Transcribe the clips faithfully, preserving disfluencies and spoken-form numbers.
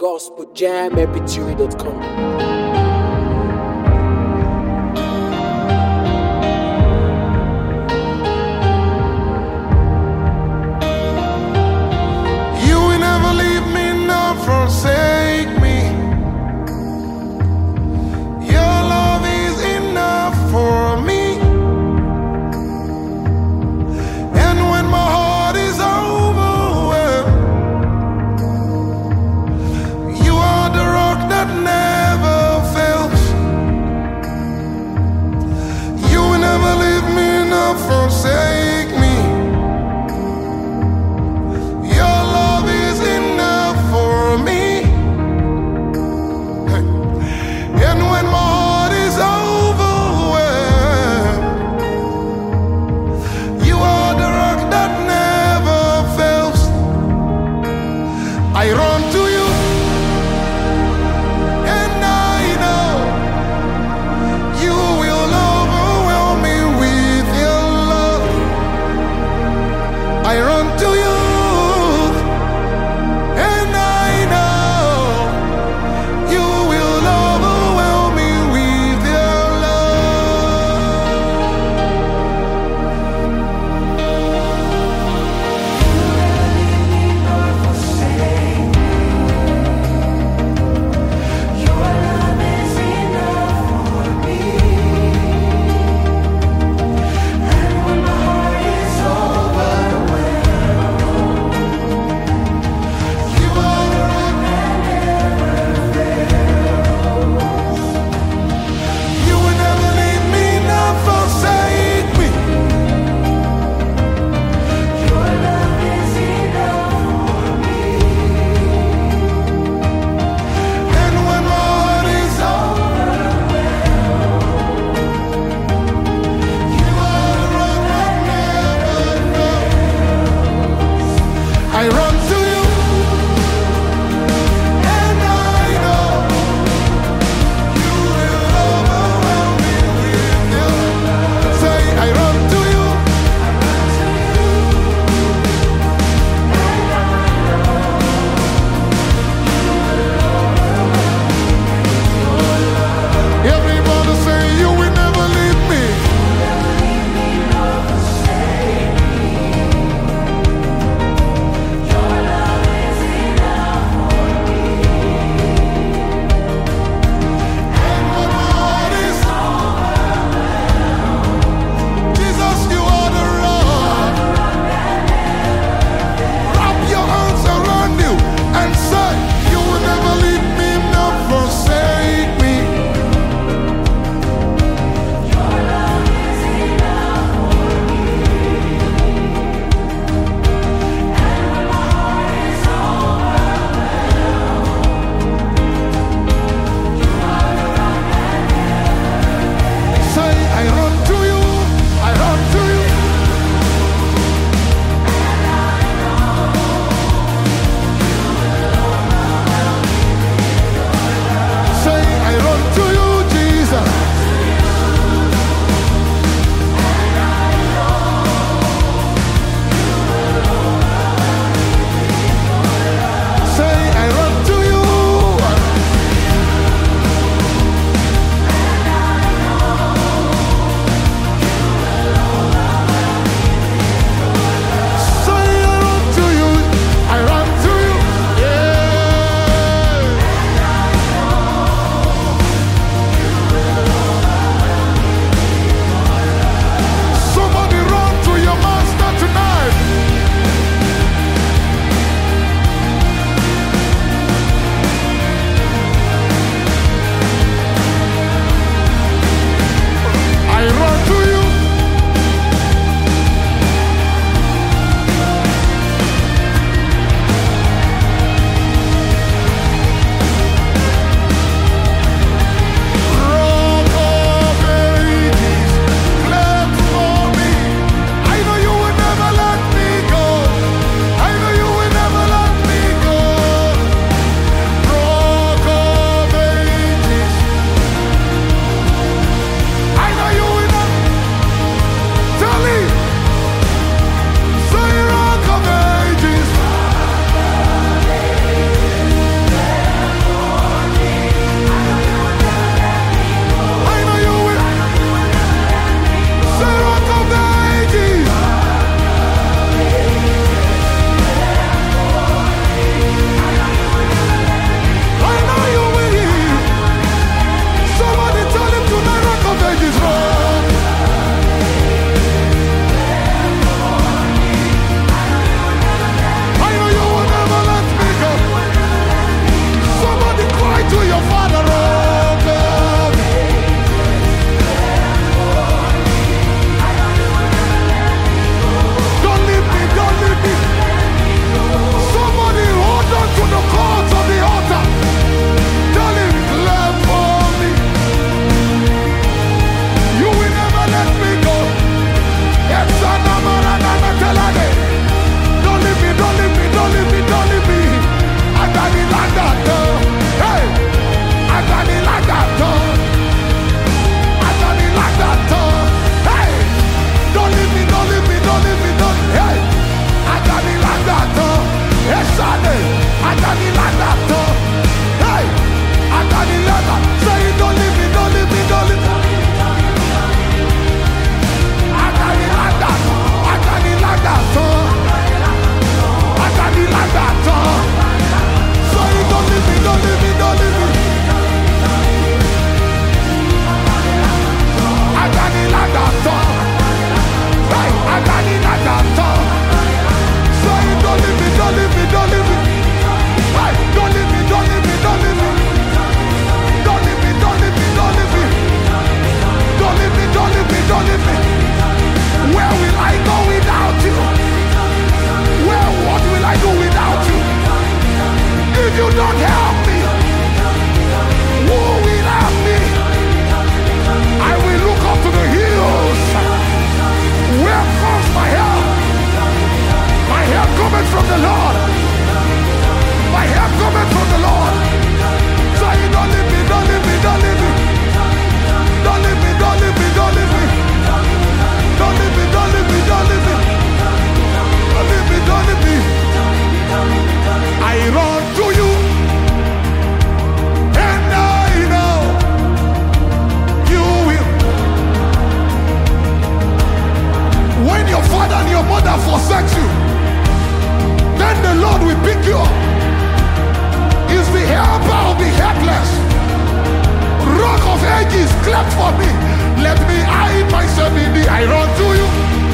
gospel jam m p three dot com. Forsake me. Your love is enough for me. And when my heart is overwhelmed, you are the rock that never cometh from the Lord. My help cometh from the Lord. So you don't leave me, don't leave me, don't leave me. Don't leave me, don't leave me, don't leave me. Don't leave me, don't leave me, don't leave me. Don't leave me, don't leave me. I run to you. And I know you will. When your father and your mother forsake you, then the Lord will pick you up. Is the helper of the helpless. Rock of ages, clap for me. Let me hide myself in thee. I run to you.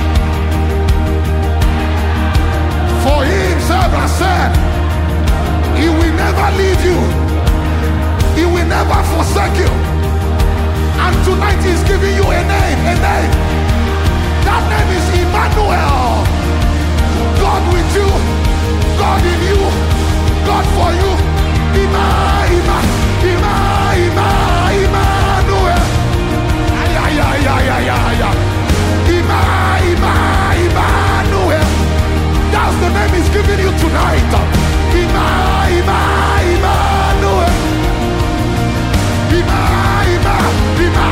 For he himself has said, he will never leave you. He will never forsake you. And tonight he's giving you a name, a name. That name is Emmanuel. God with you, God in you, God for you. Ima, Ima, Ima, Ima, Emmanuel. Ay, ay, ay, ay, ay, ay, ay. Ima, Ima, Emmanuel. That's the name he's giving you tonight. Ima, Ima, Emmanuel. Ima, Ima, Ima.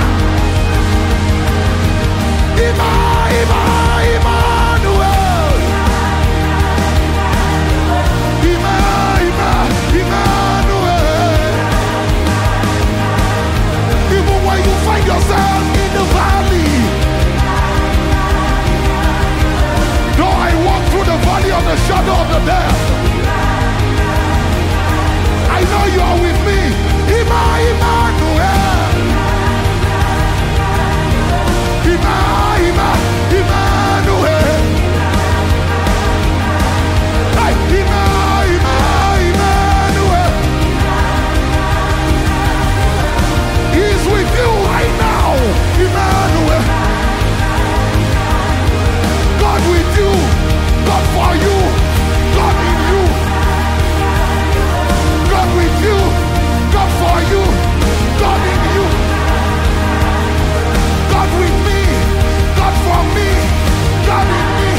Ima, Ima, Emmanuel. Ima, Ima, Emmanuel. Even when you find yourself in the valley, though I walk through the valley of the shadow of the death, I know you are with me. Ima, Emmanuel. Ima, Ima, Emmanuel. Hey, Ima, Ima, Emmanuel. He's with you right now. Emmanuel. God with you. God for you. God in you. God with you. God for you. God in you. God with me. God for me. God in me.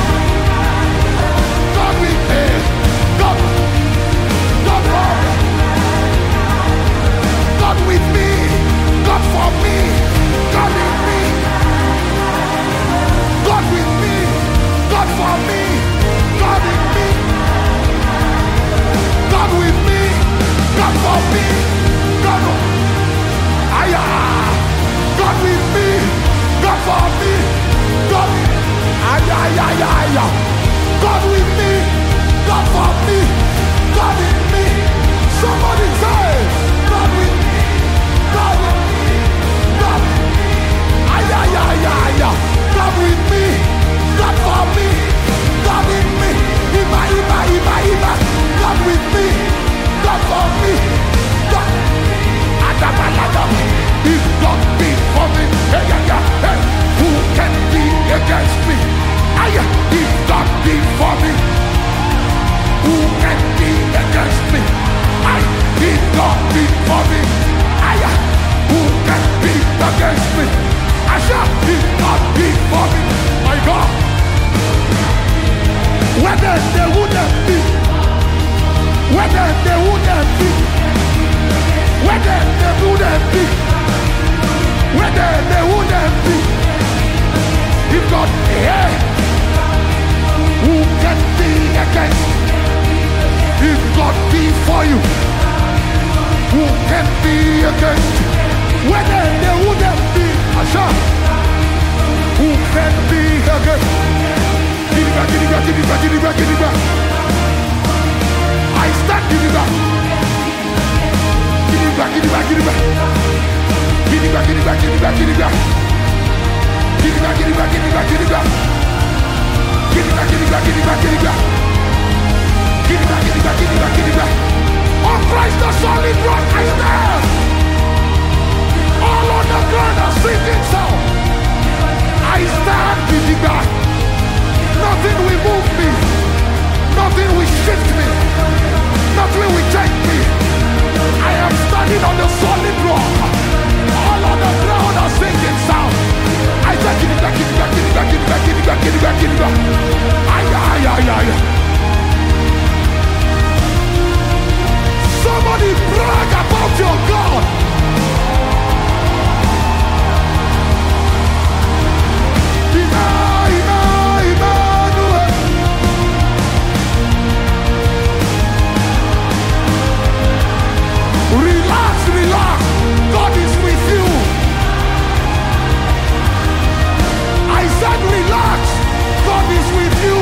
God with me. God. God for me. God with me. God for me. God in me. God with me. God for me. God in me. God with me. God for me. God. Aya. God with me. God for me. God. Aya, aya, aya, aya. God with me. God for me. God in me. Somebody say, God with me. God with me. God. Aya, aya, aya, aya. God with me. God for me. God in me. Ima, Ima, Ima, Ima. God with me. God for me. God. Adama, Adama. If God be for me, hey, yeah, yeah, hey, who can be against me? Aya, if God be for me, who can be against me? I, if God be for me, aya, who can be against me? Asha, if God be for me, my God, whether they wouldn't be, whether they wouldn't be, whether they wouldn't be, whether they wouldn't be, if God, yeah, who can be against? If God be for you, who can be against? Whether they wouldn't be, Asha, who can be against? Give it back, give it back, give it back, give it back, give it back. I stand, give it back. Give it back, give it back, give it back. Give it back, give it back, give it back, give it back. Give it back, give it back, give it back, give it back. Give it back, give it back, give it back, give it back. Give it back, give it back, give it back, give it back. On Christ the solid rock I stand. All on the ground are sinking sound. I stand, give it back. Nothing will move me. Nothing will shift me. Nothing will take me. I am standing on the solid rock. All on the ground are sinking sound. I just give it back, give it back, give it back, give it back, give it back, give it back, give it back. Ay, ay, ay, ay. relax. God is with you. I said relax. God is with you.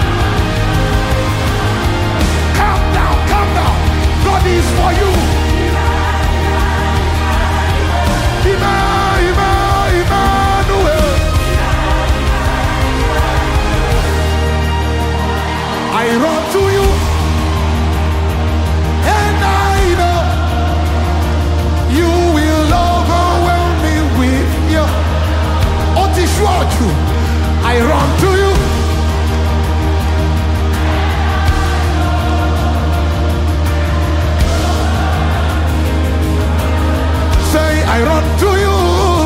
Calm down, calm down. God is for you. Ima, Ima, Emmanuel. I run to you, and I know you will overwhelm me with your Otishwaju. I run to you. Say, I run to you.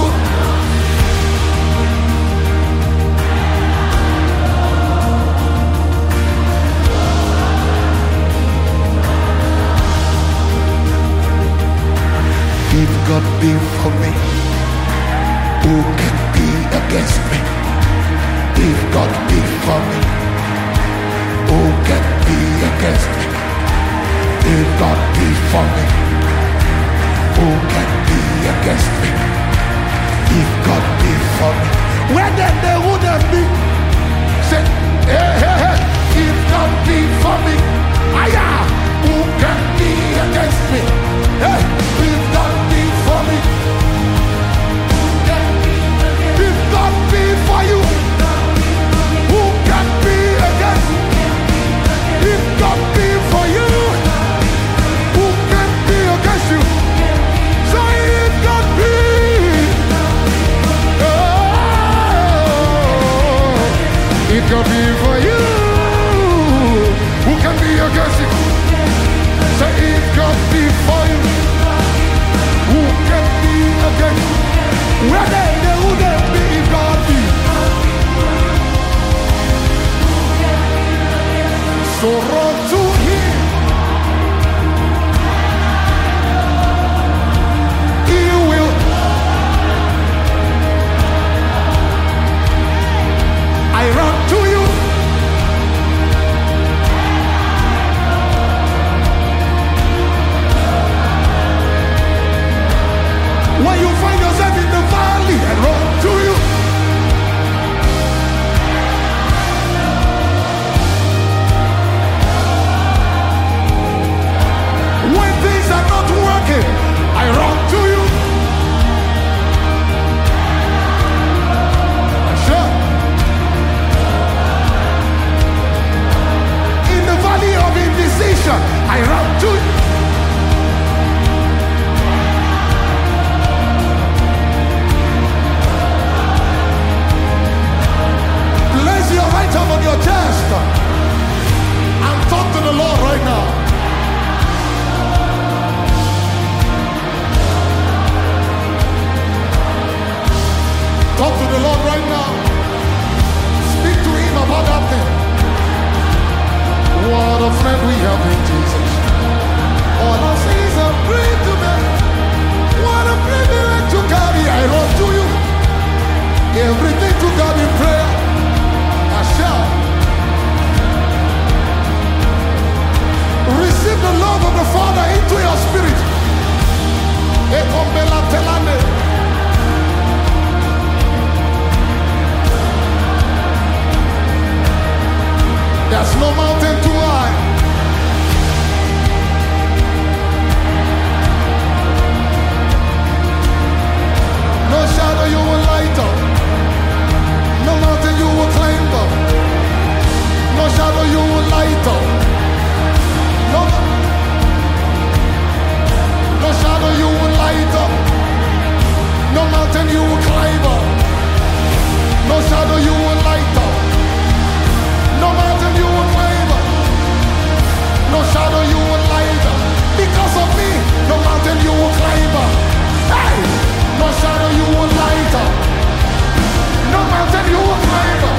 If God be for me, who can be against me? If God be for me, who can be against me? If God be for me, who can be against me? If God be for me, where then there wouldn't be. Say, hey, hey, hey. If God be for me, aya, who can be against me? Hey, if God be for me, if God be for you, who can be against me? If God be for you, who can be against you? So if God be, oh, if God be for you, who can be against you? So if God be for you, who can be against you? Where they, they wouldn't be if God be. So run to him. He will. I run to you. When you find yourself in the valley, I run to you. When things are not working, I run to you. Sure. In the valley of indecision, I run to you. Place your right hand on your chest and talk to the Lord right now. Talk to the Lord right now. Speak to him about that thing. What a friend we have in Jesus. All our sins are free to bear. What a privilege to carry. I run to you. Everything to God in prayer. I shall. Receive the love of the Father into your spirit. Ekombela telane. There's no mountain too high. No shadow you will light up. No mountain you will climb up. No shadow you will light up. No, no shadow you will light up. No mountain you will climb up. No shadow you will light up. No mountain you will climb up. No shadow you will light up. Because of me, no mountain you will climb up. Hey! No shadow you will light up. No mountain you will climb up.